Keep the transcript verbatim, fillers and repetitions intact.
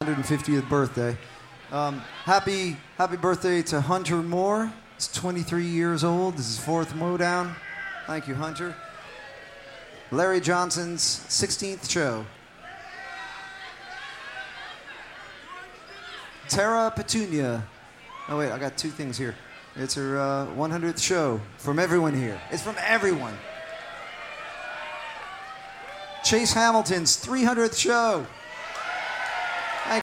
one hundred fiftieth birthday. Um, happy happy birthday to Hunter Moore. He's twenty-three years old. This is fourth Modown. Thank you, Hunter. Larry Johnson's sixteenth show. Tara Petunia. Oh, wait, I got two things here. It's her uh, one hundredth show from everyone here. It's from everyone. Chase Hamilton's three hundredth show.